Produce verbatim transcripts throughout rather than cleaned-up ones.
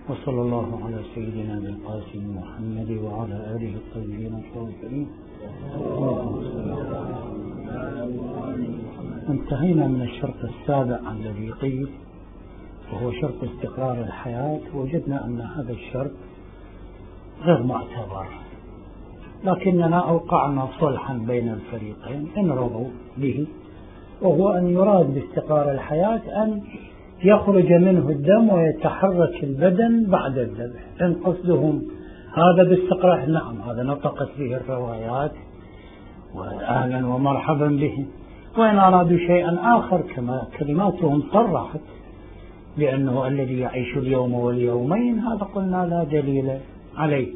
وصلى الله على سيدنا القاسم محمد وعلى آله الطيبين الطاهرين. انتهينا من الشرط السابع الذي قيل وهو شرط استقرار الحياة. وجدنا أن هذا الشرط غير معتبر، لكننا أوقعنا صلحا بين الفريقين إن رضوا به، وهو أن يراد باستقرار الحياة أن يخرج منه الدم ويتحرك البدن بعد الذبح. إن قصدهم هذا باستقرار، نعم هذا نطقت به الروايات وأهلا ومرحبا به. وإن أرادوا شيئا آخر كما كلماتهم صرحت بأنه الذي يعيش اليوم واليومين، هذا قلنا لا دليل عليه.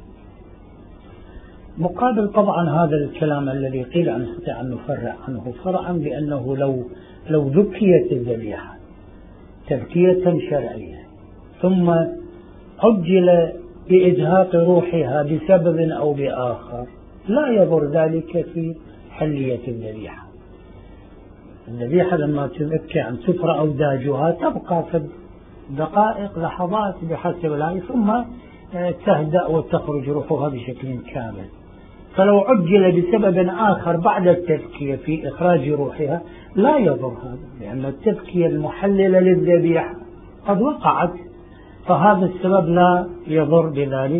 مقابل طبعا هذا الكلام الذي قيل أن نستطيع أن نفرع عنه فرعا بأنه لو لو ذكيت الذبيحة تذكية شرعية ثم عجل بإزهاق روحها بسبب أو بآخر، لا يضر ذلك في حلية الذبيحة. الذبيحة لما تذكى عن سفرة أو داجها تبقى في دقائق لحظات بحسب الآية ثم تهدأ وتخرج روحها بشكل كامل. فلو عجل بسبب آخر بعد التذكية في إخراج روحها لا يضر هذا، لأن التذكية المحللة للذبيحة قد وقعت، فهذا السبب لا يضر بذلك.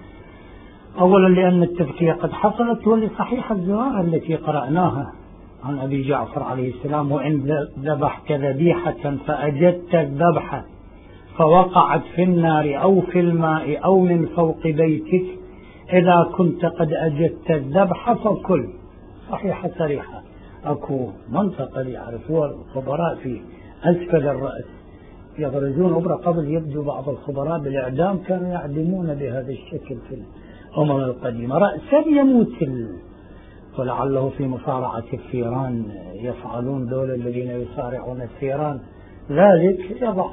أولا لأن التذكية قد حصلت، ولصحيح الزوار التي قرأناها عن أبي جعفر عليه السلام: وإن ذبحت ذبيحة فأجدت الذبحة فوقعت في النار أو في الماء أو من فوق بيتك إذا كنت قد أجدت الذبح فكل. صحيحة صريحة. أكو منطقة يعرفوها الخبراء في أسفل الرأس يغرزون أبرة. قبل يبدو بعض الخبراء بالإعدام كانوا يعدمون بهذا الشكل في الأمم القديمة رأسا يموت ال... ولعله في مصارعة الثيران يفعلون دول الذين يصارعون الثيران ذلك، يضع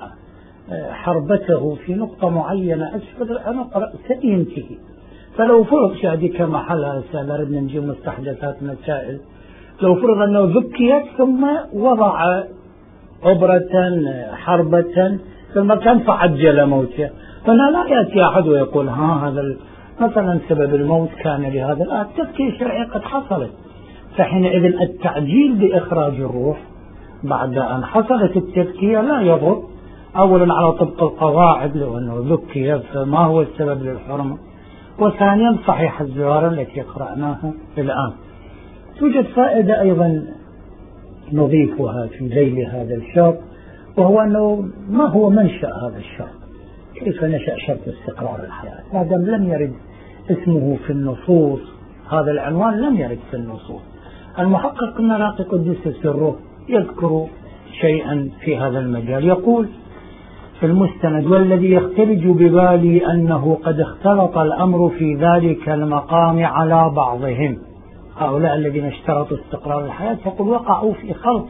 حربته في نقطة معينة أسفل العنق رأسا ينتهي. فلو فرض شادي كمحلها سأل نجيب مستحدثات مسائل، لو فرض أنه ذكيت ثم وضع أبرة حربة في المكان فعجل موته، هنا لا يأتي أحد ويقول ها هذا مثلا سبب الموت كان لهذا. لا، التذكية الشرعية قد حصلت، فحينئذ التعجيل بإخراج الروح بعد أن حصلت التذكية لا يضر. أولا على طبق القواعد لو أنه ذكي فما هو السبب للحرمة، وثانيا صحيح الزوار التي قرأناها الآن. توجد فائدة أيضا نضيفها في ذيل هذا الشرط، وهو أنه ما هو منشأ هذا الشرط؟ كيف نشأ شرط استقرار الحياة؟ ما دام لم يرد اسمه في النصوص، هذا العنوان لم يرد في النصوص. المحقق النراقي قدس سره يذكر شيئا في هذا المجال، يقول في المستند: والذي يختلج ببالي أنه قد اختلط الأمر في ذلك المقام على بعضهم. هؤلاء الذين اشترطوا استقرار الحياة فقل وقعوا في خلط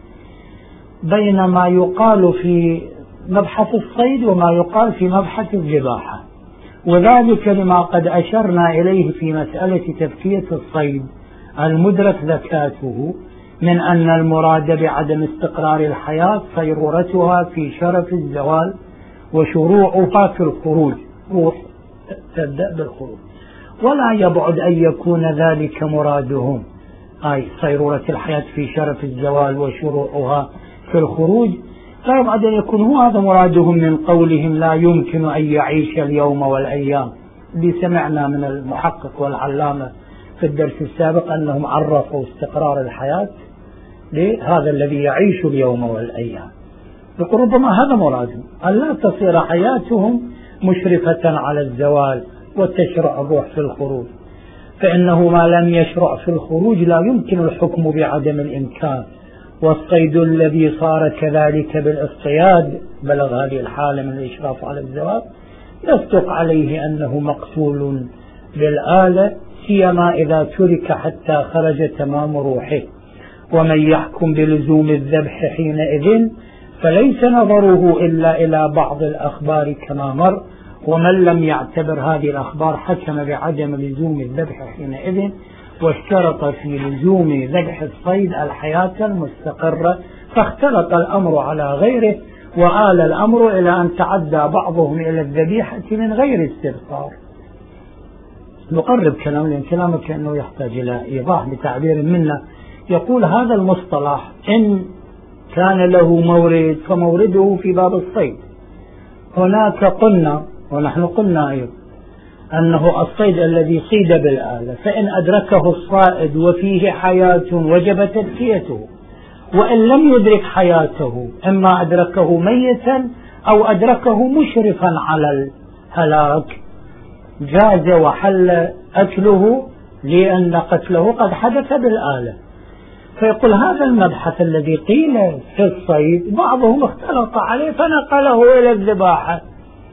بين ما يقال في مبحث الصيد وما يقال في مبحث الذباحة، وذلك لما قد أشرنا إليه في مسألة تذكية الصيد المدرك زكاته، من أن المراد بعدم استقرار الحياة صيرورتها في شرف الزوال وشروعها في الخروج، روح تبدأ بالخروج. ولا يبعد أن يكون ذلك مرادهم، أي صيرورة الحياة في شرف الزوال وشروعها في الخروج، لا يبعد أن يكون هو هذا مرادهم من قولهم لا يمكن أن يعيش اليوم والأيام. اللي سمعنا من المحقق والعلامة في الدرس السابق أنهم عرفوا استقرار الحياة لهذا الذي يعيش اليوم والأيام، يقول ربما هذا مرادهم، أن لا تصير حياتهم مشرفة على الزوال وتشرع الروح في الخروج، فإنه ما لم يشرع في الخروج لا يمكن الحكم بعدم الإمكان. والصيد الذي صار كذلك بالاصطياد بلغ هذه الحالة من الإشراف على الزوال يصدق عليه أنه مقتول بالآلة، سيما إذا ترك حتى خرج تمام روحه. ومن يحكم بلزوم الذبح حينئذ فليس نظره إلا إلى بعض الأخبار كما مر، ومن لم يعتبر هذه الأخبار حكم بعدم لزوم الذبح حينئذ، واشترط في لزوم ذبح الصيد الحياة المستقرة، فاختلط الأمر على غيره وآل الأمر إلى أن تعدى بعضهم إلى الذبيحة من غير استبصار. نقرب كلام لأن كلامك كأنه يحتاج إلى إيضاح بتعبير منا. يقول هذا المصطلح إن كان له مورد فمورده في باب الصيد. هناك قلنا ونحن قلنا أيضا أنه الصيد الذي صيد بالآلة فإن أدركه الصائد وفيه حياة وجب تذكيته، وإن لم يدرك حياته إما أدركه ميتا أو أدركه مشرفا على الهلاك جاز وحل أكله لأن قتله قد حدث بالآلة. فيقول هذا المبحث الذي قيل في الصيد بعضهم اختلط عليه فنقله إلى الذباحة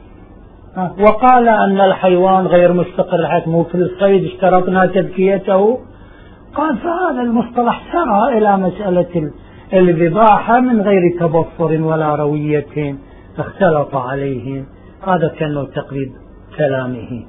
وقال أن الحيوان غير مستقر مو في الصيد اشترطنا تذكيته. قال فهذا المصطلح سرى إلى مسألة الذباحة من غير تبصر ولا روية اختلط عليه. هذا كان تقريب كلامه.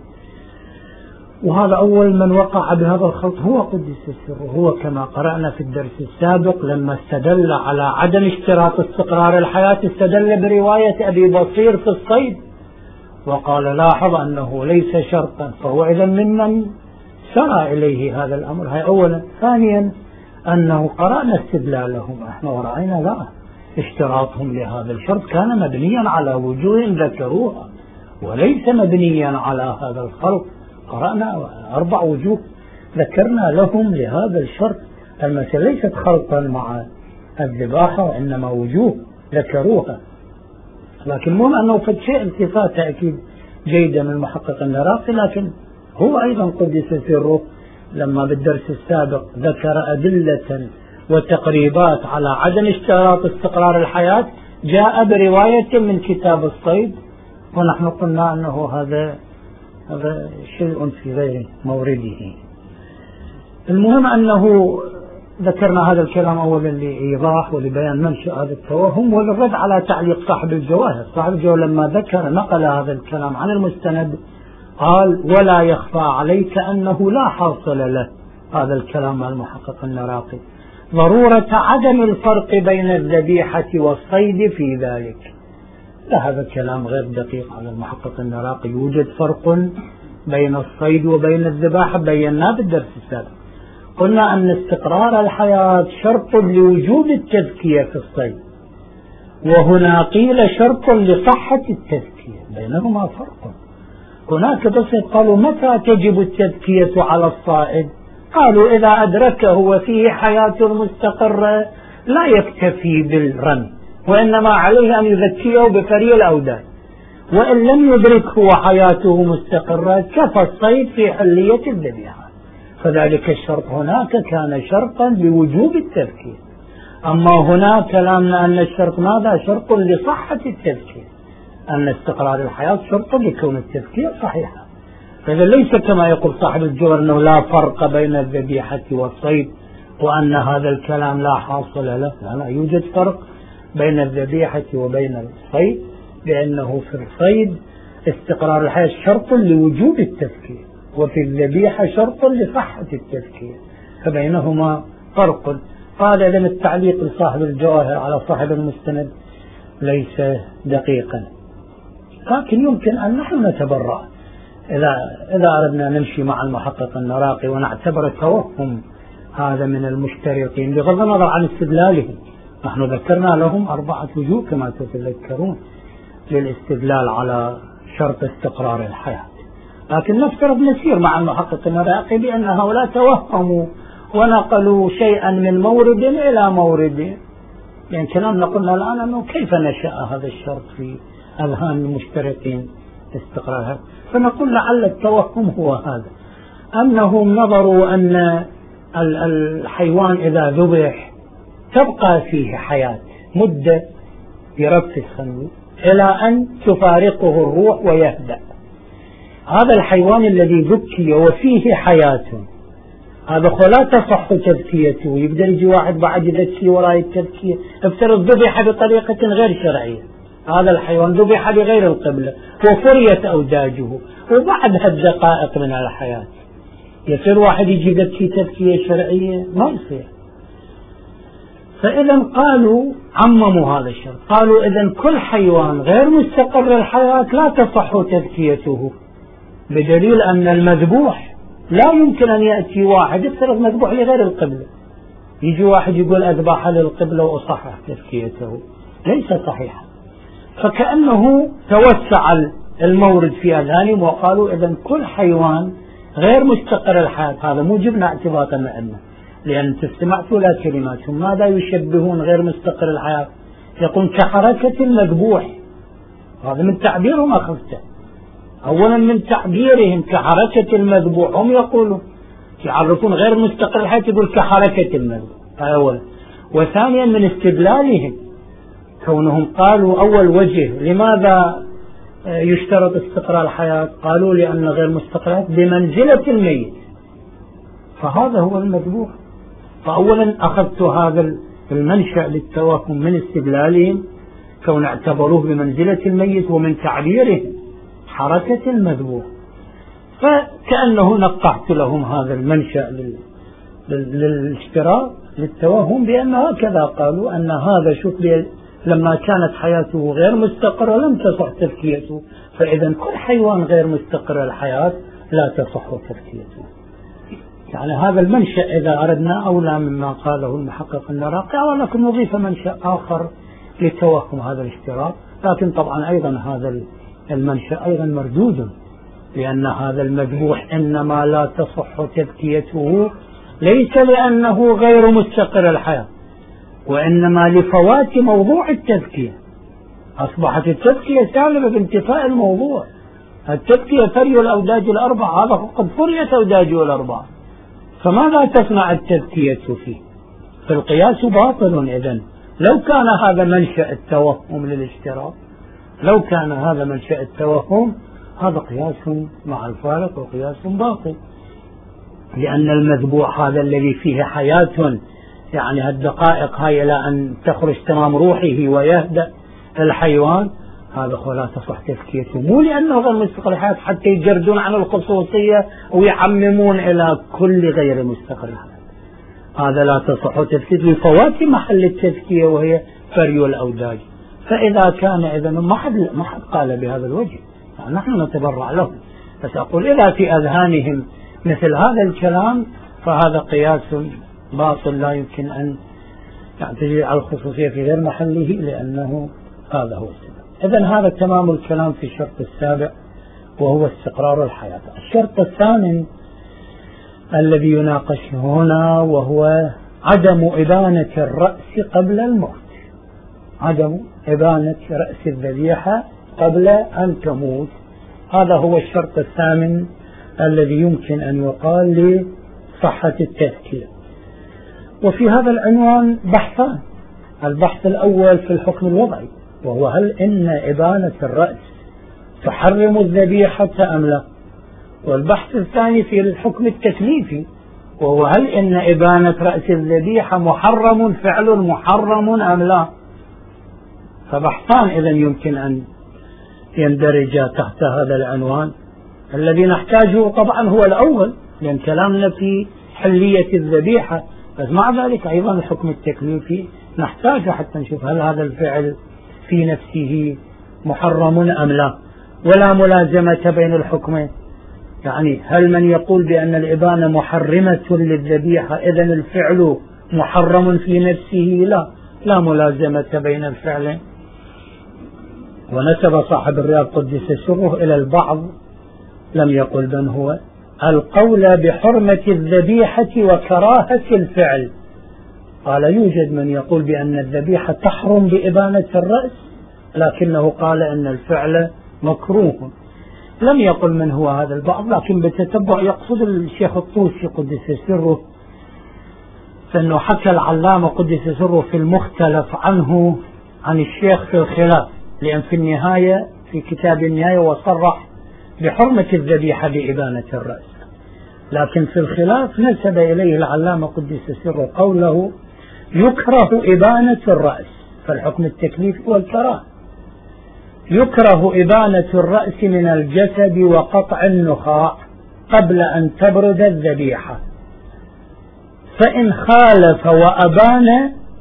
وهذا أول من وقع بهذا الخلط هو قدس السر، هو كما قرأنا في الدرس السابق لما استدل على عدم اشتراط استقرار الحياة استدل برواية أبي بصير في الصيد وقال لاحظ أنه ليس شرطا، فهو إذا ممن سرى إليه هذا الأمر. هاي أولا. ثانيا أنه قرأنا استدلالهم احنا ورأينا لا اشتراطهم لهذا الشرط كان مبنيا على وجوه ذكروها وليس مبنيا على هذا الخلط. قرأنا أربع وجوه ذكرنا لهم لهذا الشرط. المسألة ليست خلطا مع الذباحة وإنما وجوه ذكروها. لكن مهم أنه في شيء التفات أكيد جيدا من المحقق العراقي، لكن هو أيضا قدس سره لما بالدرس السابق ذكر أدلة وتقريبات على عدم اشتراط استقرار الحياة جاء برواية من كتاب الصيد ونحن قلنا أنه هذا هذا شيء في غير مورده. المهم أنه ذكرنا هذا الكلام أولا لإيضاح ولبيان منشأ هذا التوهم وللرد على تعليق صاحب الجواهر. صاحب الجواهر لما ذكر نقل هذا الكلام عن المستند قال ولا يخفى عليك أنه لا حاصل له هذا الكلام المحقق العراقي ضرورة عدم الفرق بين الذبيحة والصيد في ذلك. لا هذا الكلام غير دقيق على المحقق العراقي. يوجد فرق بين الصيد وبين الذباحة بيناه بالدرس السابق. قلنا أن استقرار الحياة شرط لوجوب التذكية في الصيد، وهنا قيل شرط لصحة التذكية، بينهما فرق. هناك بس قالوا متى تجب التذكية على الصائد؟ قالوا إذا أدركه وفيه حياة مستقرة لا يكتفي بالرمي وإنما عليه أن يذكيه بفري الأودان، وإن لم يدركه وحياته مستقرة كفى الصيد في حلية الذبيحة. فذلك الشرط هناك كان شرطا لوجوب التذكية. أما هنا كلامنا أن الشرط ماذا؟ شرط لصحة التذكية، أن استقرار الحياة شرط لكون التذكية صحيحة. فإذا ليس كما يقول صاحب الجوهر أنه لا فرق بين الذبيحة والصيد وأن هذا الكلام لا حاصل له، لا, لا يوجد فرق بين الذبيحة وبين الصيد، لأنه في الصيد استقرار الحياة شرط لوجوب التذكية وفي الذبيحة شرط لصحة التذكية، فبينهما فرق. قال إذن التعليق لصاحب الجواهر على صاحب المستند ليس دقيقا، لكن يمكن أن نحن نتبرأ إذا إذا أردنا نمشي مع المحقق العراقي ونعتبر توهم هذا من المشترطين بغض النظر عن استدلالهم. نحن ذكرنا لهم أربعة وجوه كما تتذكرون للاستدلال على شرط استقرار الحياة، لكن نفترض نسير مع المحقق العراقي بأن هؤلاء توهموا ونقلوا شيئا من مورد إلى مورد. يعني كلامنا قلنا الآن أنه كيف نشأ هذا الشرط في أذهان المشترطين استقرارها، فنقول لعل التوهم هو هذا، أنهم نظروا أن الحيوان إذا ذبح تبقى فيه حياة مدة يرفس إلى أن تفارقه الروح ويهدأ. هذا الحيوان الذي ذكي وفيه حياة هذا لا تصح تذكيته، يقدر يجي واحد بعد يذكي وراء التذكية. افترض ذبح بطريقة غير شرعية، هذا الحيوان ذبح بغير القبلة وفريت أوداجه وبعد هالدقائق من الحياة، يصير واحد يجي يذكي تذكية شرعية؟ ما يصير. فإذا قالوا عمموا هذا الشرط، قالوا إذا كل حيوان غير مستقر الحياة لا تصح تذكيته، بدليل أن المذبوح لا يمكن أن يأتي واحد يفترض مذبوح لغير القبلة، يجي واحد يقول أذبح للقبلة وأصحح تذكيته، ليس صحيحا. فكأنه توسع المورد في أذهانهم وقالوا إذا كل حيوان غير مستقر الحياة، هذا موجبنا اعتباطا معنا، لأن استمعت إلى كلماتهم ماذا يشبهون غير مستقر الحياة؟ يقول كحركة المذبوح، هذا من تعبيرهم أخذته. أولا من تعبيرهم كحركة المذبوح، هم يقولون يعرفون غير مستقر الحياة يقول كحركة المذبوح، هذا أولا. وثانيا من استدلالهم كونهم قالوا أول وجه لماذا يشترط استقرار الحياة، قالوا لأن غير مستقر بمنزلة الميت، فهذا هو المذبوح. فأولا أخذت هذا المنشأ للتوهم من استدلالهم كون اعتبروه بمنزلة الميت، ومن تعبيرهم حركة المذبوح، فكأنه نقحت لهم هذا المنشأ للاشتراك للتوهم بأن هكذا قالوا أن هذا شوف لما كانت حياته غير مستقرة لم تصح تذكيته، فإذا كل حيوان غير مستقر الحياة لا تصح تذكيته. يعني هذا المنشأ إذا أردنا أولى مما قاله المحقق النراقي، ولكن نضيف منشأ آخر لتوهم هذا الاشتراك. لكن طبعا أيضا هذا المنشأ أيضا مردود، لأن هذا المذبوح إنما لا تصح تذكيته ليس لأنه غير مستقر الحياة، وإنما لفوات موضوع التذكية. أصبحت التذكية سالبة بانتفاء الموضوع. التذكية فري الأوداج الأربعة، هذا قد فريت أوداجه الأربعة، فماذا تصنع التذكية فيه؟ فالقياس باطل. إذن لو كان هذا منشأ التوهم للاشتراك، لو كان هذا منشأ التوهم، هذا قياس مع الفارق وقياس باطل، لأن المذبوح هذا الذي فيه حياة، يعني هالدقائق هاي إلى أن تخرج تمام روحه ويهدأ الحيوان، هذا لا تصح تذكيته، مو لأنه غير مستقر الحياة حتى يجردون عن الخصوصية ويعممون إلى كل غير مستقر الحياة. هذا لا تصح تذكيته لفوات محل التذكية وهي فري الأوداج. فإذا كان إذا ما حد ما حد قال بهذا الوجه، يعني نحن نتبرع له، بس أقول إذا في أذهانهم مثل هذا الكلام فهذا قياس باطل لا يمكن أن تجري على الخصوصية في غير محله، لأنه هذا هو السبب. إذن هذا تمام الكلام في الشرط السابع وهو استقرار الحياة. الشرط الثامن الذي يناقش هنا وهو عدم إبانة الرأس قبل الموت، عدم إبانة رأس الذبيحة قبل أن تموت، هذا هو الشرط الثامن الذي يمكن أن يقال لصحة التذكية. وفي هذا العنوان بحثان، البحث الأول في الحكم الوضعي وهو هل إن إبانة الرأس تحرم الذبيحة أم لا، والبحث الثاني في الحكم التكليفي وهو هل إن إبانة رأس الذبيحة محرم فعل محرم أم لا. فبحثان إذن يمكن أن يندرج تحت هذا العنوان. الذي نحتاجه طبعا هو الأول، لأن كلامنا في حلية الذبيحة، بس مع ذلك أيضا الحكم التكليفي نحتاجه حتى نشوف هل هذا الفعل في نفسه محرم أم لا، ولا ملازمة بين الحكمين. يعني هل من يقول بأن الإبانة محرمة للذبيحة إذن الفعل محرم في نفسه؟ لا، لا ملازمة بين الفعلين. ونسب صاحب الرياض قدس سره إلى البعض لم يقل من هو القول بحرمة الذبيحة وكراهة الفعل، قال يوجد من يقول بأن الذبيحة تحرم بإبانة الرأس، لكنه قال أن الفعل مكروه. لم يقل من هو هذا البعض، لكن بتتبع يقصد الشيخ الطوسي قدس سره، فإنه حكى العلامة قدس سره في المختلف عنه عن الشيخ في الخلاف، لأن في النهاية في كتاب النهاية وصرح بحرمة الذبيحة بإبانة الرأس، لكن في الخلاف نسب إليه العلامة قدس سره قوله يكره إبانة الرأس، فالحكم التكليفي والكراهة. يكره إبانة الرأس من الجسد وقطع النخاع قبل أن تبرد الذبيحة، فإن خالف وأبان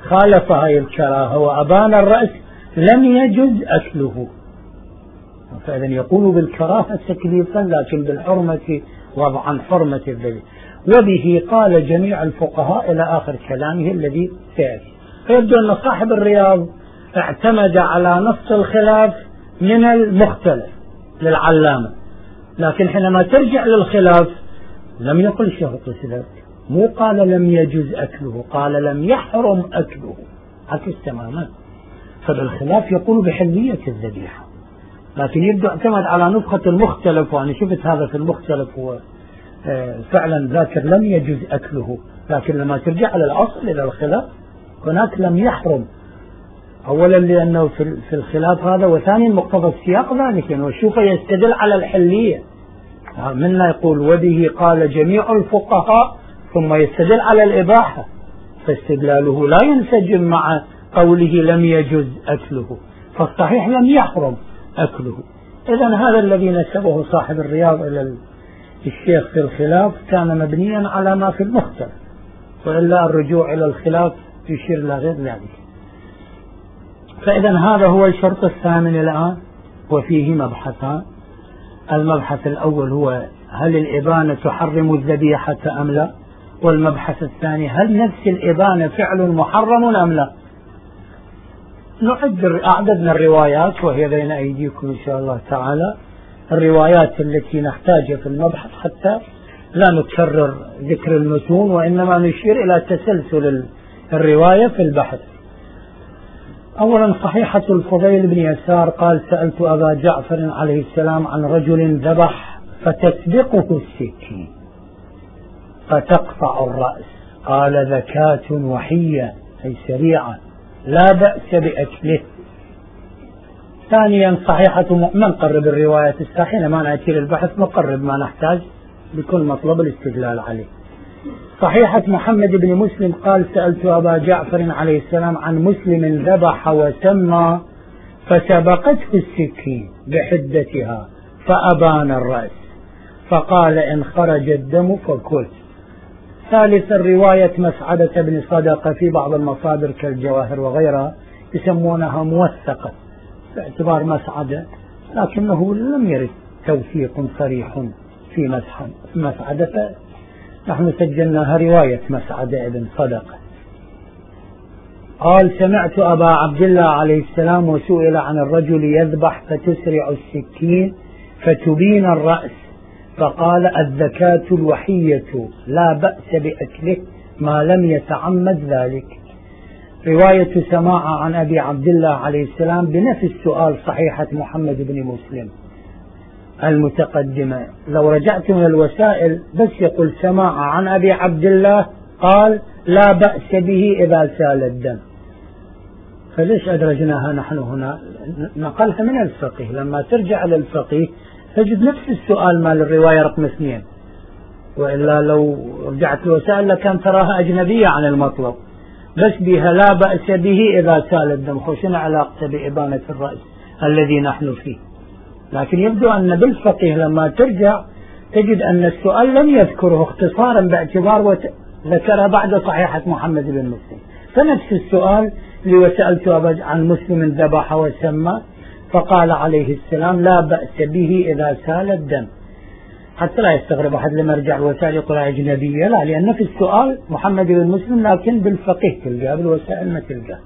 خالف هاي الكراهة وأبان الرأس لم يجز أكله. فإذا يقول بالكراهة تكليفا لكن بالحرمة وضعا حرمة الذبيحة. وبه قال جميع الفقهاء إلى آخر كلامه الذي سيأتي. فيبدو أن صاحب الرياض اعتمد على نص الخلاف من المختلف للعلامة، لكن حينما ترجع للخلاف لم يقل شرط الخلاف، مو قال لم يجوز أكله، قال لم يحرم أكله، عكس تماما. فبالخلاف يقول بحلية الذبيحة، لكن يبدو اعتمد على نسخة المختلف، وأنا شفت هذا في المختلف هو فعلا ذاكر لم يجوز أكله، لكن لما ترجع على الأصل إلى الخلاف هناك لم يحرم، أولا لأنه في الخلاف هذا، وثانيا مقتضى السياق ذلك، يعني وشوف يستدل على الحلية. منا يقول وبه قال جميع الفقهاء ثم يستدل على الإباحة، فاستدلاله لا ينسجم مع قوله لم يجوز أكله، فالصحيح لم يحرم أكله. إذن هذا الذي نسبه صاحب الرياض إلى الشيخ في الخلاف كان مبنيا على ما في المختلف، وإلا الرجوع إلى الخلاف يشير إلى غير ذلك. فإذا هذا هو الشرط الثامن الآن، وفيه مبحثان. المبحث الأول هو هل الإبانة تحرم الذبيحة أم لا، والمبحث الثاني هل نفس الإبانة فعل محرم أم لا. نعد أعددنا الروايات وهي بين أيديكم إن شاء الله تعالى، الروايات التي نحتاجها في المبحث حتى لا نكرر ذكر المتون، وإنما نشير إلى تسلسل الرواية في البحث. أولا صحيحة الفضيل بن يسار قال سألت أبا جعفر عليه السلام عن رجل ذبح فتسبقه السكين فتقطع الرأس، قال ذكاة وحية أي سريعة لا بأس بأكله. ثانيا صحيحة من قرب الرواية الساحنة، ما نأتي للبحث نقرب ما نحتاج بكل مطلب الاستدلال عليه. صحيحة محمد بن مسلم قال سألت أبا جعفر عليه السلام عن مسلم ذبح وسمى فسبقته السكين بحدتها فأبان الرأس فقال إن خرج الدم فكل. ثالثا رواية مسعدة بن صدقة في بعض المصادر كالجواهر وغيرها يسمونها موثقة باعتبار مسعدة، لكنه لم يرد توثيق صريح في مسعدة، نحن سجلناها رواية مسعدة بن صدقة. قال سمعت أبا عبد الله عليه السلام وسئل عن الرجل يذبح فتسرع السكين فتبين الرأس فقال الذكاة الوحية لا بأس بأكله ما لم يتعمد ذلك. رواية سماعة عن أبي عبد الله عليه السلام بنفس السؤال صحيحة محمد بن مسلم المتقدمة. لو رجعت من الوسائل بس يقول سماعة عن أبي عبد الله قال لا بأس به إذا سال الدم، فليش أدرجناها نحن هنا؟ نقلها من الفقيه. لما ترجع للفقيه تجد نفس السؤال مال الرواية رقم اثنين، وإلا لو رجعت الوسائل لكان تراها أجنبية عن المطلب، بس بها لا بأس به إذا سال الدم، خوشنا علاقة بإبانة الرأس الذي نحن فيه. لكن يبدو أن بالفقيه لما ترجع تجد أن السؤال لم يذكره اختصارا باعتبار ذكرها بعد صحيحة محمد بن مسلم، فنفس السؤال اللي وسألت عن مسلم ذبح وسمى فقال عليه السلام لا بأس به إذا سال الدم، حتى لا يستغرب أحد لما رجع الوسائل يقول أجنبية، لا، لأن في السؤال محمد بن مسلم لكن بالفقيه تلقى، بالوسائل ما تلقى.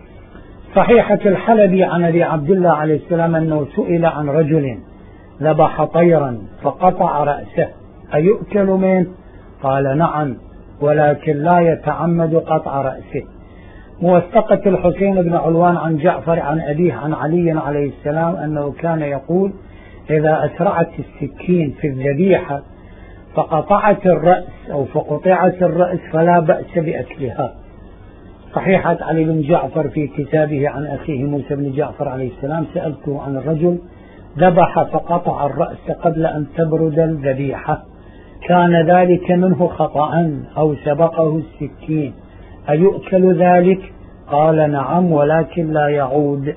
صحيحة الحلبي عن أبي عبد الله عليه السلام أنه سئل عن رجل ذبح طيرا فقطع رأسه أيؤكل منه؟ قال نعم ولكن لا يتعمد قطع رأسه. موثقة الحسين بن علوان عن جعفر عن أبيه عن علي عليه السلام أنه كان يقول إذا أسرعت السكين في الذبيحة فقطعت الرأس أو فقطعت الرأس فلا بأس بأكلها. صحيحة علي بن جعفر في كتابه عن أخيه موسى بن جعفر عليه السلام سألته عن الرجل ذبح فقطع الرأس قبل أن تبرد الذبيحة كان ذلك منه خطأ أو سبقه السكين أيؤكل ذلك؟ قال نعم ولكن لا يعود.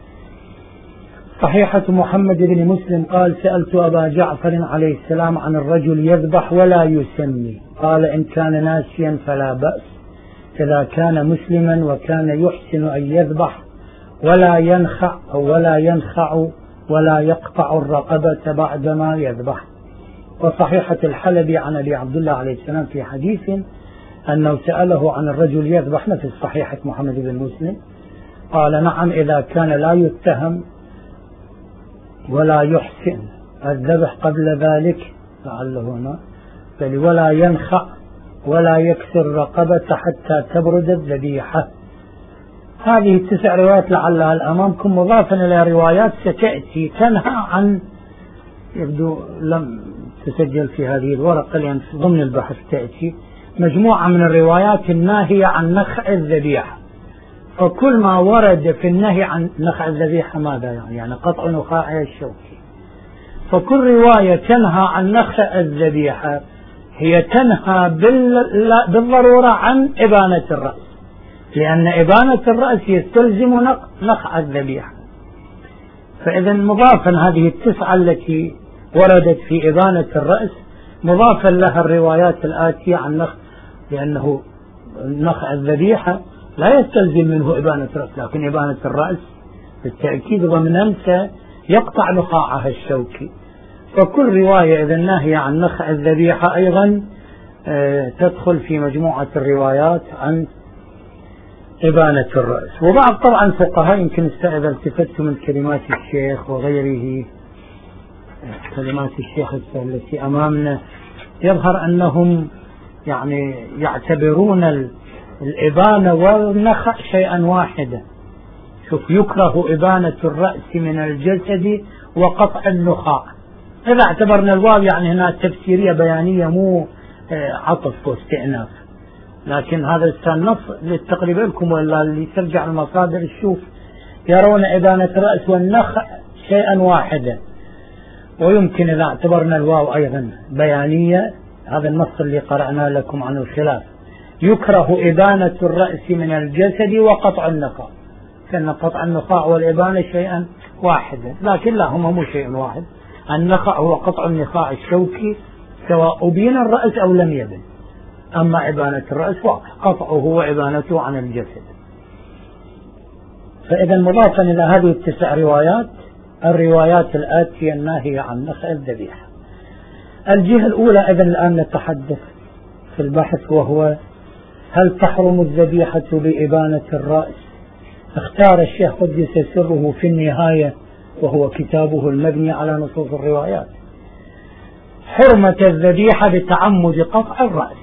صحيحة محمد بن مسلم قال سألت أبا جعفر عليه السلام عن الرجل يذبح ولا يسمي قال إن كان ناسيا فلا بأس إذا كان مسلما وكان يحسن أن يذبح ولا ينخع ولا ينخع ولا يقطع الرقبة بعدما يذبح. وصحيحة الحلبي عن أبي عبد الله عليه السلام في حديث أنه سأله عن الرجل يذبح في صحيحة محمد بن مسلم، قال نعم إذا كان لا يتهم ولا يحسن الذبح قبل ذلك لعله هنا بل ولا ينخع ولا يكسر رقبة حتى تبرد الذبيحة. هذه التسع روايات لعلها الأمامكم، مضافا إلى روايات ستأتي تنهى عن، يبدو لم تسجل في هذه الورقة لأن ضمن البحث تأتي مجموعة من الروايات الناهية عن نخع الذبيحة. فكل ما ورد في النهي عن نخع الذبيحة ماذا يعني؟ يعني قطع نخاعها الشوكي. فكل رواية تنهى عن نخع الذبيحة هي تنهى بالضرورة عن إبانة الرأس، لأن إبانة الرأس يستلزم نخع الذبيحة. فإذا مضافا هذه التسعة التي وردت في إبانة الرأس مضافا لها الروايات الآتية عن نخع، لأنه نخع الذبيحة لا يستلزم منه إبانة الرأس، لكن إبانة الرأس بالتأكيد ضمن يقطع نخاعها الشوكي. فكل رواية إذا ناهية عن نخع الذبيحة أيضا تدخل في مجموعة الروايات عن إبانة الرأس. وبعض طبعا فقهاء يمكن إذا التفتوا من كلمات الشيخ وغيره، كلمات الشيخ التي أمامنا، يظهر أنهم يعني يعتبرون الإبانة والنخع شيئا واحدا. شوف، يكره إبانة الرأس من الجسد وقطع النخاع. إذا اعتبرنا الواو يعني هنا تفسيرية بيانية مو عطف واستئناف، لكن هذا النص للتقريب لكم ولا اللي ترجع المصادر الشوف يرون إبانة الرأس والنخع شيئا واحدا. ويمكن إذا اعتبرنا الواو أيضا بيانية، هذا النص اللي قرأنا لكم عن الخلاف، يكره إبانة الرأس من الجسد وقطع النخاع، كأن قطع النخاع والإبانة شيئا واحدا، لكن لا، هما مو شيء واحد. النخاع هو قطع النخاع الشوكي سواء أبين الرأس أو لم يبن، أما إبانة الرأس قطعه وإبانته عن الجسد. فإذا مضافا إلى هذه التسع روايات الروايات الآتية الناهية عن نخع الذبيحة. الجهة الأولى إذن الآن نتحدث في البحث، وهو هل تحرم الذبيحة بإبانة الرأس؟ اختار الشيخ قدس سره في النهاية، وهو كتابه المبني على نصوص الروايات، حرمة الذبيحة بتعمد قطع الرأس.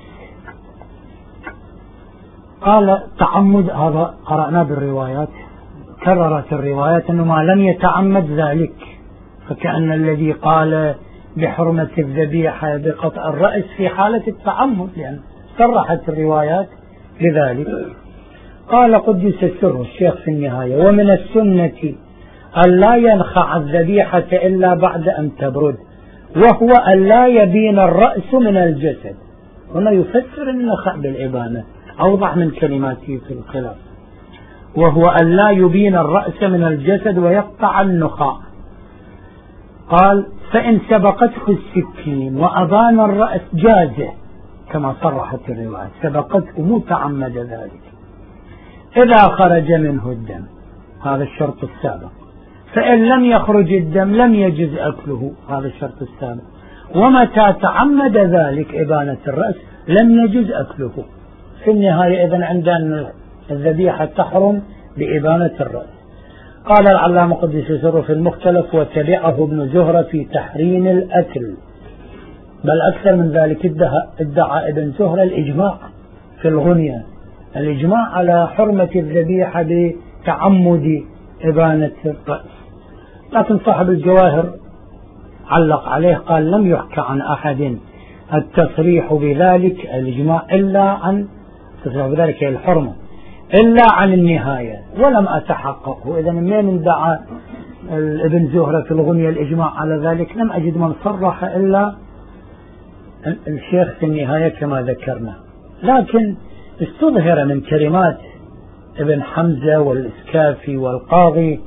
قال تعمد، هذا قرأنا بالروايات، كررت الروايات أنه ما لم يتعمد ذلك، فكأن الذي قال بحرمة الذبيحة بقطع الرأس في حالة التعمد، لأن صرحت الروايات بذلك. قال قدس السر الشيخ في النهاية: ومن السنة أن لا ينخع الذبيحة إلا بعد أن تبرد، وهو أن لا يبين الرأس من الجسد. هنا يفسر النخع بالإبانة أوضح من كلماته في الخلاف، وهو أن لا يبين الرأس من الجسد ويقطع النخاع. قال: فإن سبقته السكين وأبان الرأس جازه، كما صرحت الرواية، سبقته متعمد ذلك. إذا خرج منه الدم، هذا الشرط السابق، فإن لم يخرج الدم لم يجز أكله، هذا الشرط السابق. ومتى تعمد ذلك إبانة الرأس لم يجز أكله. في النهاية إذن عندنا الذبيحة تحرم بإبانة الرأس. قال العلامة قدس سره في المختلف: وتبعه ابن زهرة في تحريم الأكل، بل أكثر من ذلك ادعى ابن زهرة الإجماع في الغنية، الإجماع على حرمة الذبيحة بتعمد إبانة الرأس. لكن صاحب الجواهر علق عليه، قال: لم يحكى عن أحد التصريح بذلك الإجماع إلا عن تصريح بذلك الحرمة إلا عن النهاية، ولم أتحققه. إذن من ادعى ابن زهرة في الغنية الإجماع على ذلك؟ لم أجد من صرح إلا الشيخ في النهاية كما ذكرنا. لكن استظهر من كلمات ابن حمزة والإسكافي والقاضي،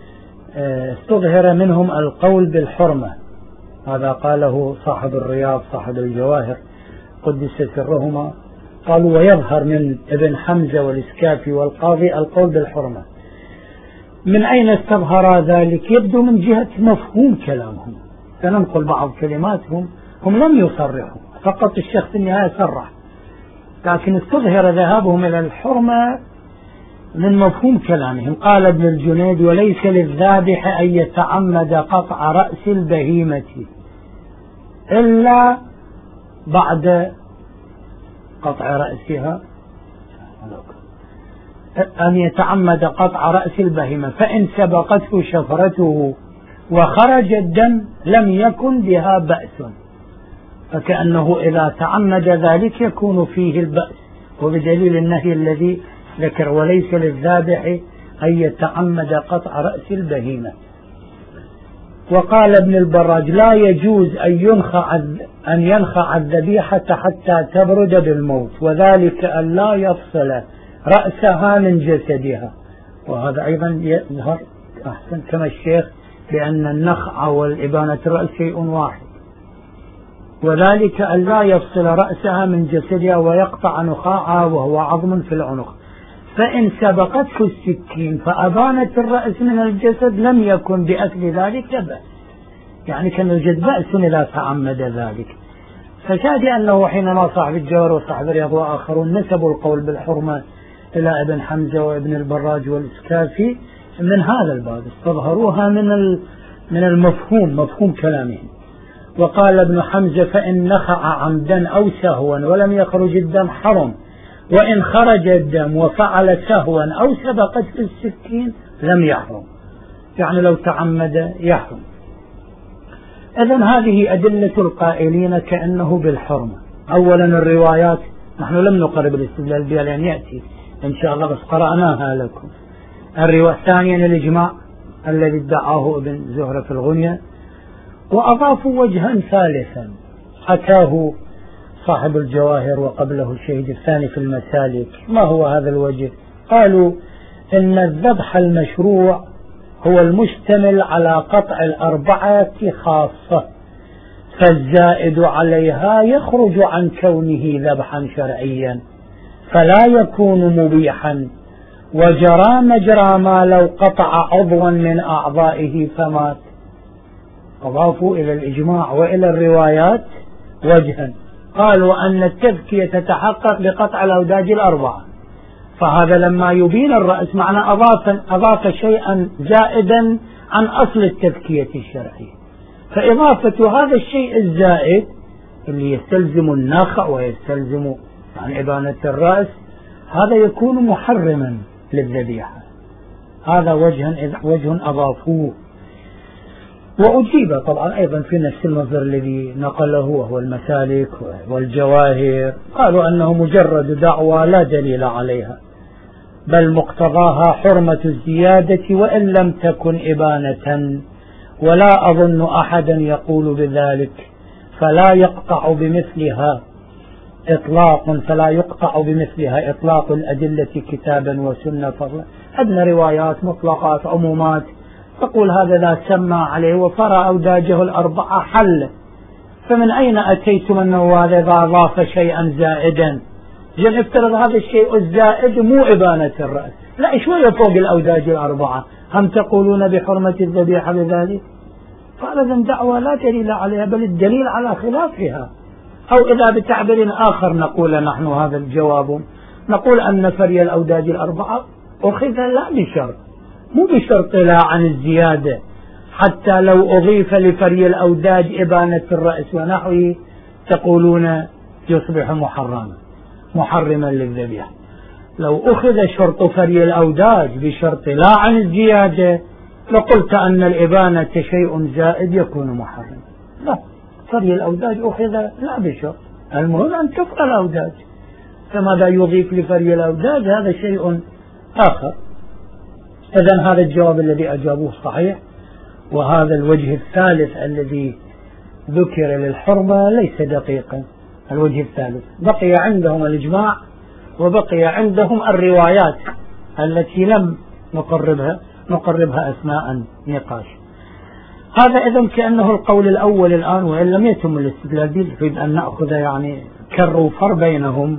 استظهر منهم القول بالحرمة. هذا قاله صاحب الرياض صاحب الجواهر قدس سرهما، قالوا ويظهر من ابن حمزة والإسكافي والقاضي القول بالحرمة. من أين استظهر ذلك؟ يبدو من جهة مفهوم كلامهم. سننقل بعض كلماتهم، هم لم يصرحوا، فقط الشيخ في النهاية صرح، لكن استظهر ذهابهم إلى الحرمة من مفهوم كلامهم. قال ابن الجنيد وليس للذابح أن يتعمد قطع رأس البهيمة إلا بعد قطع رأسها، أن يتعمد قطع رأس البهيمة، فإن سبقته شفرته وخرج الدم لم يكن بها بأس، فكأنه إذا تعمد ذلك يكون فيه البأس، وبدليل النهي الذي ذكر وليس للذابح أن يتعمد قطع رأس البهيمة. وقال ابن البراج لا يجوز أن ينخع أن ينخع الذبيحة حتى تبرد بالموت، وذلك أن لا يفصل رأسها من جسدها، وهذا أيضا يظهر أحسن كما الشيخ بأن النخع والإبانة الرأس شيء واحد، وذلك أن لا يفصل رأسها من جسدها ويقطع نخاعها وهو عظم في العنق، فإن سبقته السكين فأبانت الرأس من الجسد لم يكن بأكل ذلك بأس، يعني كان يوجد بأس إذا تعمد ذلك. فشاهد أنه حينما صاحب الجوهر وصاحب الرياض وآخرون نسبوا القول بالحرمة إلى ابن حمزة وابن البراج والإسكافي من هذا الباب، استظهروها من من المفهوم، مفهوم كلامهم. وقال ابن حمزة فإن نخع عمدا أو سهوا ولم يخرج الدم حرم، وإن خرج الدم وفعل سهوا أو سبقته السكين لم يحرم، يعني لو تعمد يحرم. إذن هذه أدلة القائلين كأنه بالحرمة. أولا الروايات نحن لم نقرب الاستدلال بها لأن يأتي إن شاء الله، بس قرأناها لكم. الرواية ثانيا الإجماع الذي ادعاه ابن زهرة في الغنية، وأضافوا وجها ثالثا حكاه صاحب الجواهر وقبله الشهيد الثاني في المسالك. ما هو هذا الوجه؟ قالوا إن الذبح المشروع هو المشتمل على قطع الأربعة خاصة، فالزائد عليها يخرج عن كونه ذبحا شرعيا فلا يكون مبيحا، وجرى مجرى ما لو قطع عضوا من أعضائه فمات. أضافوا إلى الإجماع وإلى الروايات وجها، قالوا أن التذكية تتحقق بقطع الأوداج الأربعة، فهذا لما يبين الرأس معنى أضاف, أضاف شيئا زائدا عن أصل التذكية الشرعية، فإضافة هذا الشيء الزائد اللي يستلزم النخع ويستلزم عن إبانة الرأس هذا يكون محرما للذبيحة. هذا وجه وجه أضافوه. وأجيب طبعا أيضا في نفس المصدر الذي نقله وهو المسالك والجواهر، قالوا أنه مجرد دعوى لا دليل عليها، بل مقتضاها حرمة الزيادة وإن لم تكن إبانة، ولا أظن أحدا يقول بذلك، فلا يقطع بمثلها إطلاق فلا يقطع بمثلها إطلاق الأدلة كتابا وسنة فضلا. عندنا روايات مطلقات عمومات تقول هذا لا سمى عليه وفرى أوداجه الأربعة حل، فمن أين أتيتم أنه هذا إذا أضاف شيئا زائدا؟ جل افترض هذا الشيء الزائد مو إبانة الرأس، لا شوية فوق الأوداج الأربعة، هم تقولون بحرمة الذبيحة بذلك؟ فهذا دعوة لا دليل عليها، بل الدليل على خلافها. أو إذا بتعبير آخر نقول نحن هذا الجواب، نقول أن فري الأوداج الأربعة أخذ لا بشرط، مو بشرط لا عن الزيادة، حتى لو أضيف لفري الأوداج إبانة الرأس ونحوه تقولون يصبح محرما محرما للذبيحة. لو أخذ شرط فري الأوداج بشرط لا عن الزيادة لقلت أن الإبانة شيء زائد يكون محرما. لا، فري الأوداج أخذ لا بشرط، المهم أن تفرى الأوداج، فماذا يضيف لفري الأوداج هذا شيء آخر. إذن هذا الجواب الذي أجابوه صحيح، وهذا الوجه الثالث الذي ذكر للحرمة ليس دقيقا. الوجه الثالث بقي عندهم الإجماع وبقي عندهم الروايات التي لم نقربها نقربها أثناء نقاش. هذا إذن كأنه القول الأول الآن، وإن لم يتم الاستدلال به نريد أن نأخذ يعني كر وفر بينهم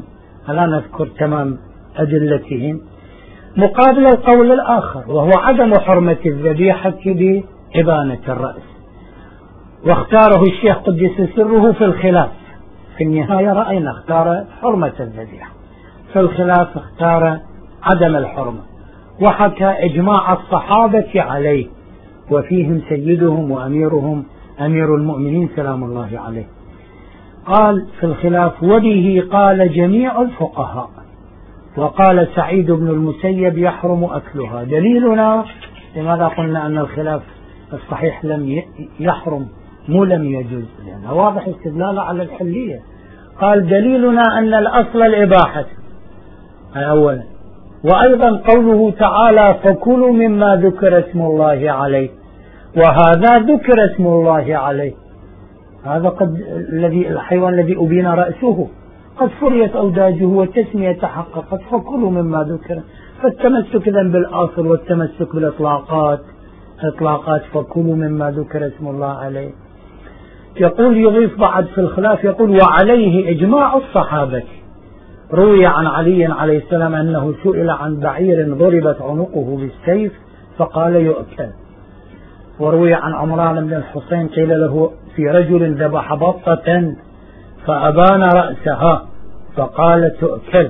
لا نذكر تمام أدلتهم، مقابل القول الآخر وهو عدم حرمة الذبيحة بإبانة الرأس، واختاره الشيخ قدس سره في الخلاف. في النهاية رأينا اختار حرمة الذبيحة، في الخلاف اختار عدم الحرمة، وحكى إجماع الصحابة عليه، وفيهم سيدهم وأميرهم أمير المؤمنين سلام الله عليه. قال في الخلاف: وبه قال جميع الفقهاء، وقال سعيد بن المسيب يحرم أكلها. دليلنا لماذا قلنا أن الخلاف الصحيح لم يحرم مو لم يجوز، لأنه واضح استدلال على الحلية. قال: دليلنا أن الأصل الإباحة أولا، وأيضا قوله تعالى: فكلوا مما ذكر اسم الله عليه، وهذا ذكر اسم الله عليه، هذا قد الذي الحيوان الذي أبين رأسه قد فريت أوداجه والتسمية تحققت، فكلوا مما ذكر. فالتمسك إذن بالأصل والتمسك بالإطلاقات، إطلاقات فكلوا مما ذكر اسم الله عليه. يقول يضيف بعد في الخلاف، يقول: وعليه إجماع الصحابة. روي عن علي عليه السلام أنه سئل عن بعير ضربت عنقه بالسيف فقال يؤكل. وروي عن عمران بن الحسين قيل له في رجل ذبح بطة فأبان رأسها فقال تؤكل،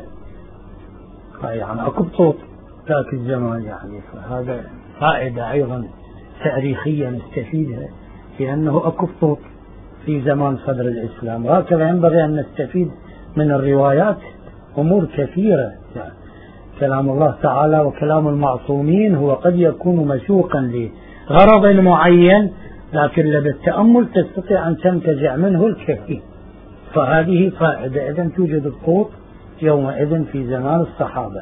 يعني أكبطوط ذاك الزمان، يعني فهذا فائدة أيضا تاريخية نستفيدها، لأنه أكبطوط في زمان صدر الإسلام. وهكذا ينبغي أن نستفيد من الروايات أمور كثيرة. يعني كلام الله تعالى وكلام المعصومين هو قد يكون مسوقا لغرض معين، لكن بالتأمل تستطيع أن تنتزع منه الكثير. فهذه فائدة إذن توجد الطوط يومئذ في زمان الصحابة.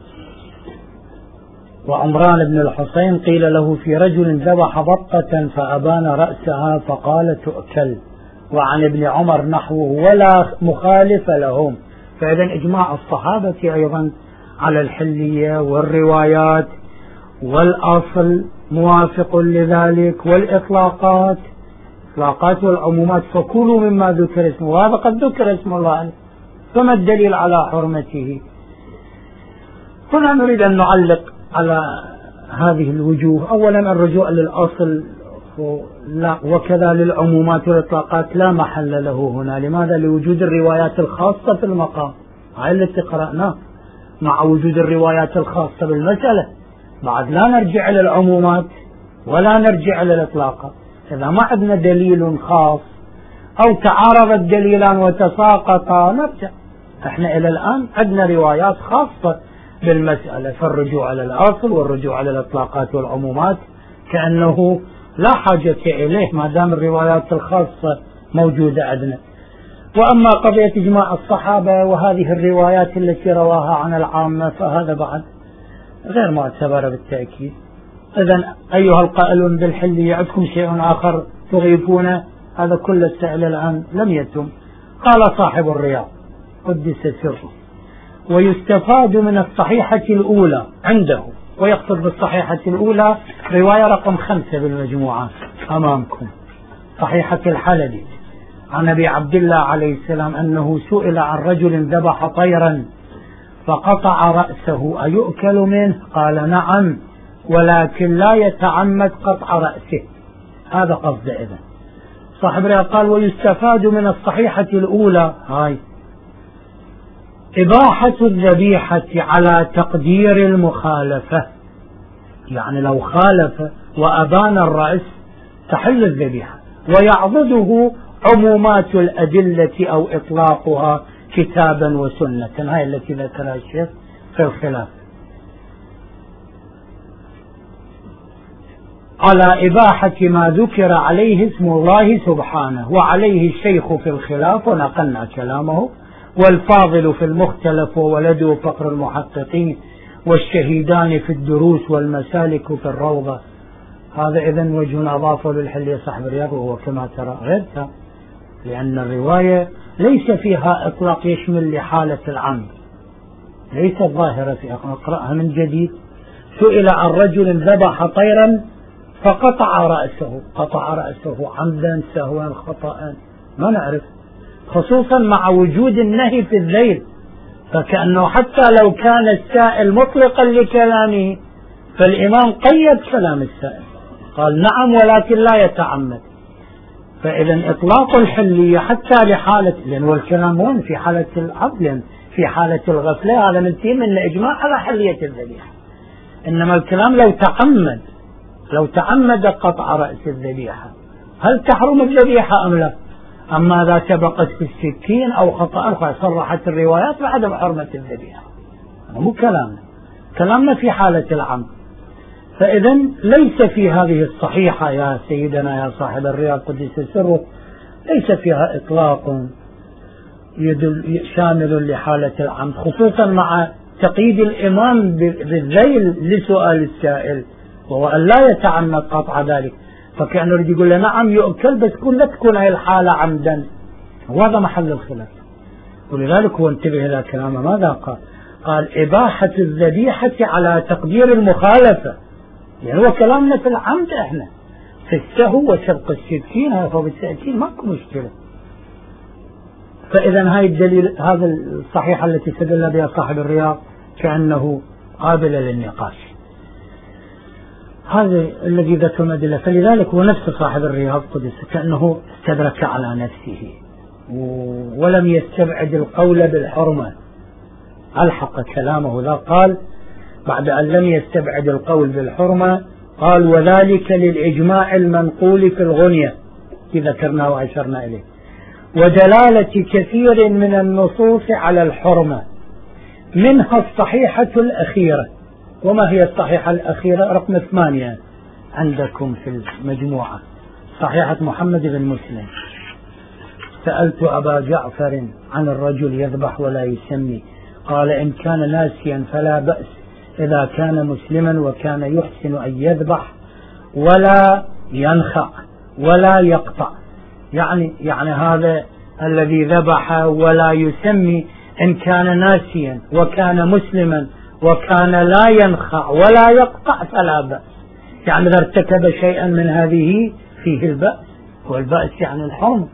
وعمران بن الحسين قيل له في رجل ذبح بطة فأبان رأسها فقال تؤكل. وعن ابن عمر نحوه ولا مخالف لهم. فإذا إجماع الصحابة أيضا على الحلية، والروايات والأصل موافق لذلك، والإطلاقات إطلاقات والعمومات. فكلوا مما ذكر اسمه، وهذا قد ذكر اسم الله، فما الدليل على حرمته؟ هنا نريد أن نعلق على هذه الوجوه. أولا الرجوع للأصل لا، وكذا للعمومات والإطلاقات لا محل له هنا. لماذا؟ لوجود الروايات الخاصة في المقام، هاي التي قرأناه، مع وجود الروايات الخاصة بالمسألة بعد لا نرجع للعمومات ولا نرجع للإطلاقات. إذا ما عندنا دليل خاص أو تعارض الدليلان وتساقطا نرجع. احنا إلى الآن عندنا روايات خاصة بالمسألة، فالرجوع على الأصل والرجوع على الإطلاقات والعمومات كأنه لا حاجة إليه ما دام الروايات الخاصة موجودة عندنا. وأما قضية إجماع الصحابة وهذه الروايات التي رواها عن العامة فهذا بعد غير معتبر بالتأكيد. إذن أيها القائلون بالحلية عندكم شيء آخر تضيفونه؟ هذا كل السائل الآن لم يتم. قال صاحب الرياض قدس سره: ويستفاد من الصحيحة الأولى عنده، ويقصد بالصحيحة الأولى رواية رقم خمسة بالمجموعة أمامكم، صحيحة الحلبي، عن أبي عبد الله عليه السلام أنه سئل عن رجل ذبح طيرا فقطع رأسه أيؤكل منه؟ قال نعم، ولكن لا يتعمد قطع رأسه. هذا قصد. إذن صاحب الرياض قال: ويستفاد من الصحيحة الأولى هاي إباحة الذبيحة على تقدير المخالفة، يعني لو خالف وأبان الرأس تحل الذبيحة، ويعضده عمومات الأدلة أو إطلاقها كتابا وسنة. هاي التي ذكرها الشيخ في الخلاف على إباحة ما ذكر عليه اسم الله سبحانه. وعليه الشيخ في الخلاف ونقلنا كلامه، والفاضل في المختلف وولده فقر المحققين، والشهيدان في الدروس والمسالك في الروضة. هذا إذن وجه أضافه للحلية صاحب الرياض، وهو كما ترى غيرها، لأن الرواية ليس فيها إطلاق يشمل لحالة العمد، ليست ظاهرة فيها. نقرأها من جديد: سئل عن رجل ذبح طيرا فقطع رأسه. قطع رأسه عمدا سهوا خطأ ما نعرف، خصوصا مع وجود النهي في الذيل فكأنه حتى لو كان السائل مطلقا لكلامه فالإمام قيد كلام السائل، قال نعم ولكن لا يتعمد. فإذا إطلاق الحلية حتى لحالة، لأن الكلام وين في حالة العبد، في حالة الغفلة، هذا منتهي من الإجماع على حلية الذبيحة. إنما الكلام لو تعمد، لو تعمد قطع رأس الذبيحة هل تحرم الذبيحة أم لا؟ أما إذا سبقت في السكين أو خطأ أخر صرحت الروايات بعدم حرمة الذبيحة، مو كلامنا، كلامنا في حالة العمد. فإذا ليس في هذه الصحيحة يا سيدنا يا صاحب الرياض قدس سره، ليس فيها إطلاق يدل شامل لحالة العمد، خصوصا مع تقييد الإمام بالذيل لسؤال السائل وهو أن لا يتعمد قطع ذلك. فكأنه يريد يقول له نعم يؤكل بس كل لا تكون هي الحالة عمدا، وهذا محل الخلاف. ولذلك هو انتبه إلى كلامه ماذا قال؟ قال إباحة الذبيحة على تقدير المخالفة، يعني هو كلامنا في العمد احنا في السهو وسبق السكين هذا بالسكين ماكو مشكلة. فإذا هاي الدليل، هذا الصحيحة التي استدل بها صاحب الرياض كأنه قابل للنقاش، هذا الذي ذكر مدلة. فلذلك هو نفس صاحب الرياض قدس كأنه استدرك على نفسه ولم يستبعد القول بالحرمة، ألحق كلامه ذا، قال بعد أن لم يستبعد القول بالحرمة قال وذلك للإجماع المنقول في الغنية التي ذكرناه وأشرنا إليه، ودلالة كثير من النصوص على الحرمة، منها الصحيحة الأخيرة. وما هي الصحيحة الأخيرة؟ رقم ثمانية عندكم في المجموعة، صحيحة محمد بن مسلم. سألت أبا جعفر عن الرجل يذبح ولا يسمي، قال إن كان ناسيا فلا بأس إذا كان مسلما وكان يحسن أن يذبح ولا ينخع ولا يقطع. يعني يعني هذا الذي ذبح ولا يسمي إن كان ناسيا وكان مسلما وكان لا ينخع ولا يقطع فلا بأس، يعني إذا ارتكب شيئا من هذه فيه البأس، والبأس يعني الحرمة.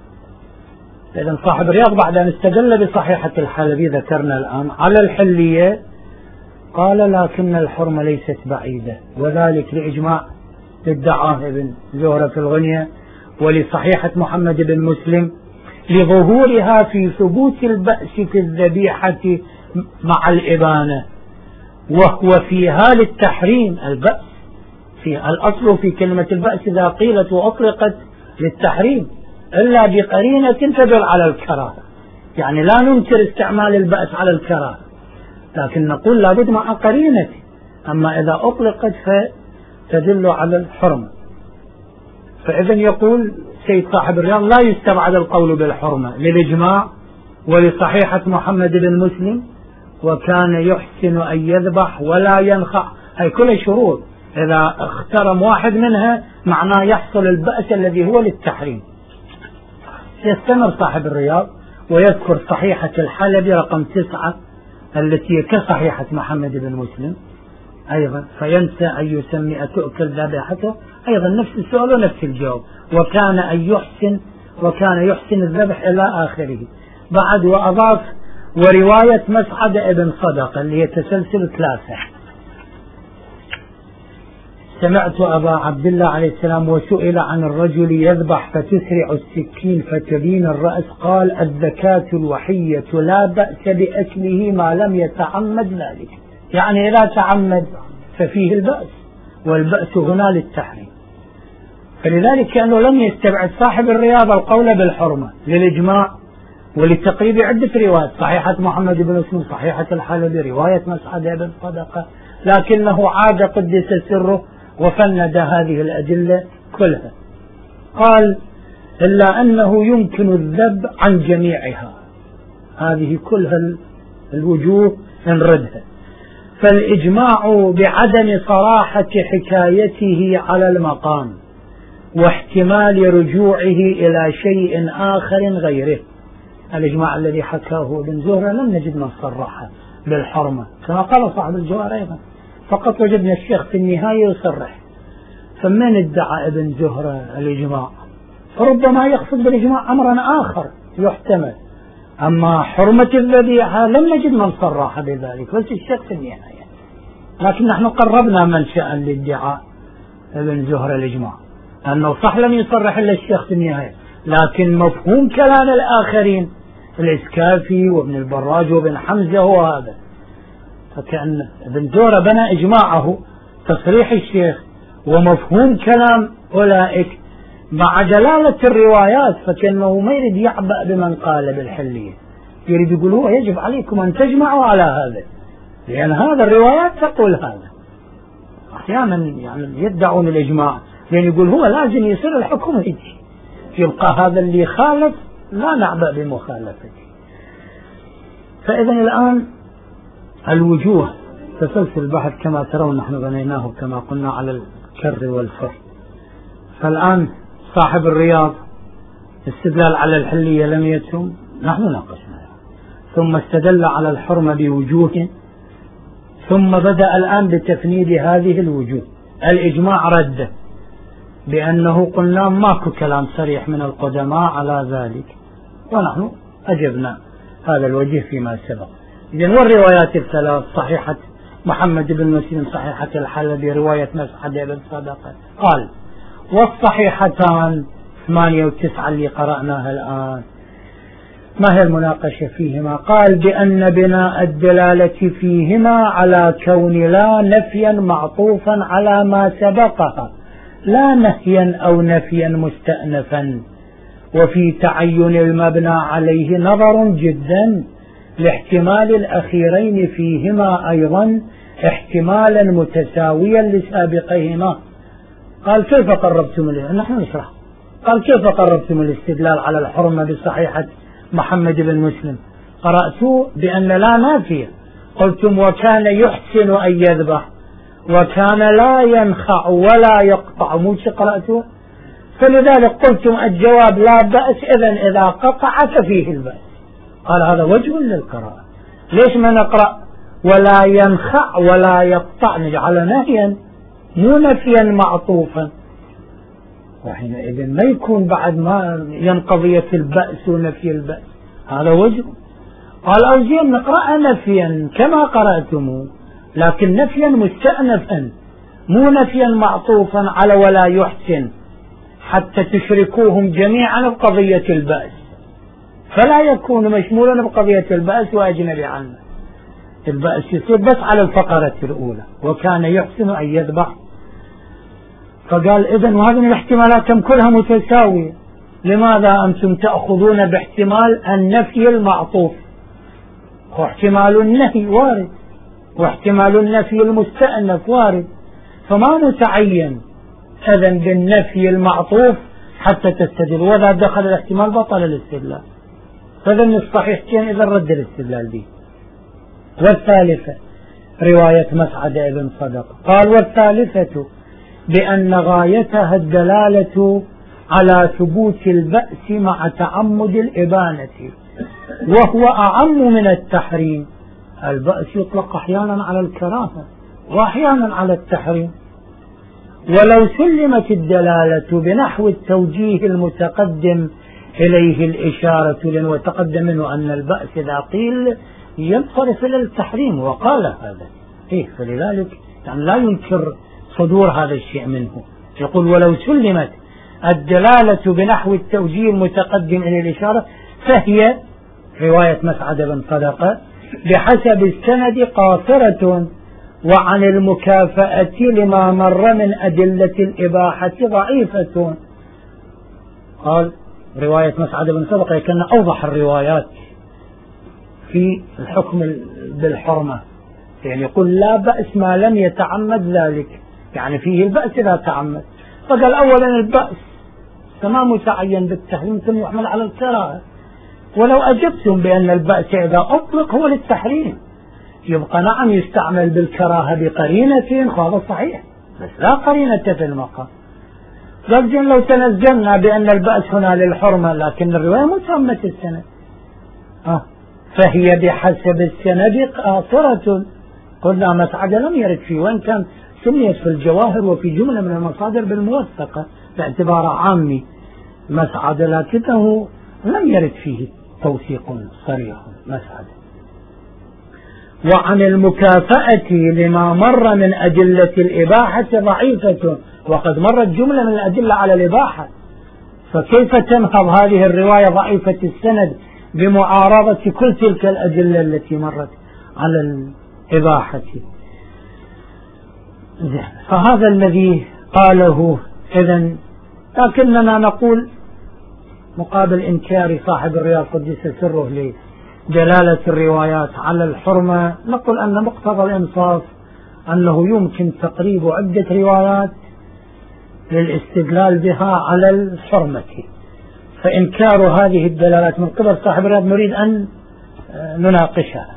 إذن صاحب الرياض بعد أن استدل بصحيحة الحلبي ذكرنا الآن على الحلية قال لكن الحرمة ليست بعيدة، وذلك لإجماع ادعاه ابن زهرة في الغنية ولصحيحة محمد بن مسلم لظهورها في ثبوت البأس في الذبيحة مع الإبانة، وهو فيها للتحريم البأس، في الأصل في كلمة البأس إذا قيلت وأطلقت للتحريم إلا بقرينة تدل على الكراهة، يعني لا ننكر استعمال البأس على الكراهة لكن نقول لابد مع قرينة، أما إذا أطلقت فتدل على الحرمة. فإذا يقول سيد صاحب الرياض لا يستبعد القول بالحرمة للإجماع ولصحيحة محمد بن مسلم وكان يحسن أن يذبح ولا ينخع، هي كل شروط إذا اخترم واحد منها معناه يحصل البأس الذي هو للتحريم. يستمر صاحب الرياض ويذكر صحيحة الحلبي رقم تسعة التي كصحيحة محمد بن مسلم أيضا، فينسى أن يسمي أتؤكل ذبيحته، أيضا نفس السؤال ونفس الجواب، وكان أن يحسن وكان يحسن الذبح إلى آخره. بعد وأضاف ورواية مسعد ابن صدقة اللي هي تسلسل ثلاثة، سمعت أبا عبد الله عليه السلام وسئل عن الرجل يذبح فتسرع السكين فتبين الرأس قال الزكاة الوحية لا بأس بأكله ما لم يتعمد ذلك، يعني إذا تعمد ففيه البأس، والبأس هنا للتحريم. فلذلك كأنه لم يستبعد صاحب الرياض القول بالحرمة للإجماع ولتقريب عدة روايات، صحيحة محمد بن مسلم، صحيحة الحلبي، رواية مسعد بن صدقة، لكنه عاد قدس سره وفند هذه الأدلة كلها. قال إلا أنه يمكن الذب عن جميعها، هذه كلها الوجوه نردها، فالإجماع بعدم صراحة حكايته على المقام واحتمال رجوعه إلى شيء آخر غيره. الإجماع الذي حكاه ابن زهرة لم نجد من صرحه بالحرمة كما قال صاحب الجوار أيضا، فقط وجدنا الشيخ في النهاية يصرح. فمن ادعى ابن زهرة الإجماع؟ فربما يقصد بالإجماع أمرا آخر يحتمل، أما حرمة الذبيحة لم نجد من صرح بذلك، بس الشيخ في النهاية. لكن نحن قربنا منشأ للادعاء ابن زهر الإجماع، أنه صح لم يصرح إلا الشيخ في النهاية، لكن مفهوم كلام الآخرين الإسكافي وابن البراج وابن حمزة هو هذا. فكأن ابن زهر بنى إجماعه تصريح الشيخ ومفهوم كلام أولئك مع جلالة الروايات، فكأنه ما يريد يعبأ بمن قال بالحلية، يريد يقول هو يجب عليكم أن تجمعوا على هذا، لأن هذا الروايات تقول هذا. أحيانا يعني يدعون الإجماع لأن يقول هو لازم يصير الحكم هيك، يبقى هذا اللي خالف لا نعبأ بمخالفته. فإذا الآن الوجوه تسلسل البحث كما ترون نحن بنيناه كما قلنا على الكر والفر. فالآن صاحب الرياض استدلال على الحلية لم يتم، نحن ناقشنا، ثم استدل على الحرمة بوجوه، ثم بدأ الآن بتفنيد هذه الوجوه. الإجماع رد بأنه قلنا ماكو كلام صريح من القدماء على ذلك، ونحن أجبنا هذا الوجه فيما سبق. إذن والروايات الثلاث صحيحة محمد بن مسلم، صحيحة الحلبي، رواية مسعد بن صدقة. قال والصحيحتان ثمانية وتسعة اللي قرأناها الآن ما هي المناقشة فيهما؟ قال بأن بناء الدلالة فيهما على كون لا نفيا معطوفا على ما سبقها، لا نهيا أو نفيا مستأنفا، وفي تعين المبنى عليه نظر جدا لاحتمال الأخيرين فيهما أيضا احتمالا متساويا لسابقهما. قال كيف قربتم له؟ نحن نشرح. قال كيف قربتم الاستدلال على الحرمة بصحيحة محمد بن مسلم؟ قرأت بأن لا نافية، قلتم وكان يحسن أن يذبح وكان لا ينخع ولا يقطع، مو شي قرأته؟ فلذلك قلتم الجواب لا بأس، إذن إذا قطع ففيه البأس. قال هذا وجه للقراءة. ليش ما نقرأ ولا ينخع ولا يقطع، نجعل نهيا مو نفيا معطوفا، وحينئذ ما يكون بعد ما ينقضية البأس ونفي البأس، هذا وجه. قال أو زين نقرأ نفيا كما قرأتموه، لكن نفيا مستأنفا مو نفيا معطوفا على ولا يحسن، حتى تشركوهم جميعا بقضية البأس، فلا يكون مشمولا بقضية البأس وأجنبي عنه. البأس يصير بس على الفقرة الأولى، وكان يحسن أن يذبح. فقال إذن وهذه الاحتمالات كلها متساوية، لماذا أنتم تأخذون باحتمال النفي المعطوف؟ واحتمال النهي وارد، واحتمال النفي المستأنف وارد، فما نتعين إذن بالنفي المعطوف حتى تستدل، وإذا دخل الاحتمال بطل الاستدلال. فإذن الصحيحتين إذا رد الاستدلال به. والثالثة رواية مسعد بن صدقة. قال والثالثة بأن غايتها الدلالة على ثبوت البأس مع تعمد الإبانة، وهو أعم من التحريم. البأس يطلق أحيانا على الكراهة وأحيانا على التحريم. ولو سلمت الدلالة بنحو التوجيه المتقدم إليه الإشارة، لأنه تقدم منه أن البأس إذا قيل ينصرف إلى التحريم، وقال هذا إيه، فلذلك يعني لا ينكر صدور هذا الشيء منه. يقول ولو سلمت الدلالة بنحو التوجيه المتقدم إلى الإشارة فهي رواية مسعد بن صدقة بحسب السند قاصرة، وعن المكافأة لما مر من أدلة الإباحة ضعيفة. قال رواية مسعد بن صدقة كان أوضح الروايات في الحكم بالحرمة، يعني يقول لا بأس ما لم يتعمد ذلك، يعني فيه البأس إذا تعمد. فقال أولا البأس كما متعين بالتحريم ثم يحمل على الكراهة، ولو أجبتم بأن البأس إذا أطلق هو للتحريم يبقى نعم يستعمل بالكراهة بقرينة، هذا صحيح، بس لا قرينة في المقام. قال لو تنزلنا بأن البأس هنا للحرمة لكن الرواية متهمة السند، آه فهي بحسب السند قاصرة. قلنا مسعد لم يرد فيه، وإن كان سميت في الجواهر وفي جملة من المصادر بالموثقة باعتبار عامي مسعد، لكنه لم يرد فيه توثيق صريح مسعد. وعن المكافأة لما مر من أدلة الإباحة ضعيفة، وقد مرت جملة من الأدلة على الإباحة، فكيف تنهض هذه الرواية ضعيفة السند بمعارضة كل تلك الأدلة التي مرت على الإباحة؟ فهذا الذي قاله. إذن لكننا نقول مقابل إنكار صاحب الرياض قدس سره لدلالة الروايات على الحرمة، نقول أن مقتضى الإنصاف أنه يمكن تقريب عدة روايات للاستدلال بها على الحرمة، فإنكار هذه الدلالات من قبل صاحب الرياض نريد أن نناقشها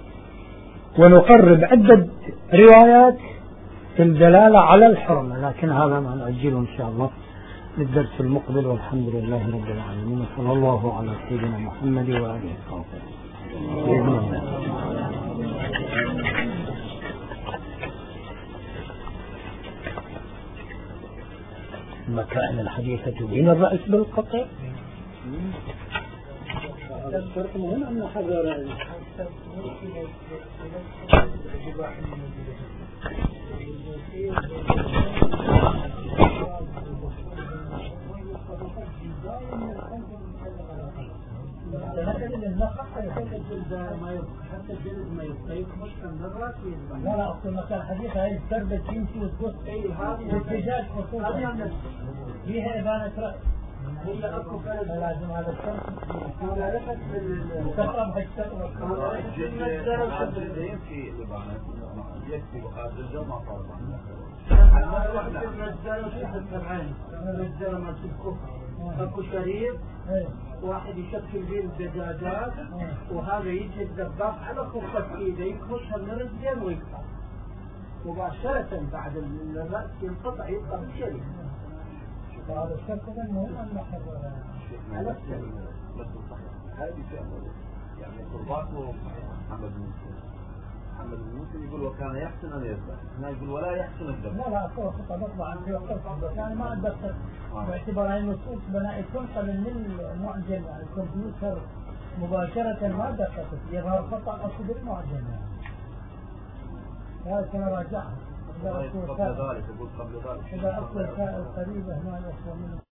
ونقرب عدة روايات في الدلالة على الحرمة، لكن هذا ما نؤجله إن شاء الله للدرس المقبل. والحمد لله رب العالمين، وصلى الله على سيدنا محمد وآله وصحبه. المكائن الحديثة بين الرأس بالقطع الفرق مهم أن نحذر حتى الجلد ما يبقى مش كمرات. لا لا أصل مكان حديث هاي الدربة تمشي وتقص الاتجاه خصوصا فيها إبانة رأس هي أكو لازم هذا الشرط مخالفة بالمكرم هالشرط في إبانة يكفي هذا الجمع طبعا الرجال ما تشوف أكو شريف واحد يشكل بين الدجاجات وهذا يجي الدباب على خفة ايده يكمشها من الرجال ويقطع مباشرة بعد الرأس ينقطع يبقى بالشريف. هذا الشرط مهم أن نحضر على الشريف هذه يعني قرباته محمد بن محمد بن مسلم يقول وكان يحسن أن يذبح، هنا يقول ولا يحسن الذبح. لا لا أصلا خطأ بطلع عن في وقت يعني ما أدبت باعتبار أن النصوص بناء تنقل من المعجم على الكمبيوتر مباشرة ما دققت يظهر خطأ أصل المعجم هذا كان راجعها. قبل ذلك يقول قبل ذلك إذا أصل السائل قريبة ما يصل منه.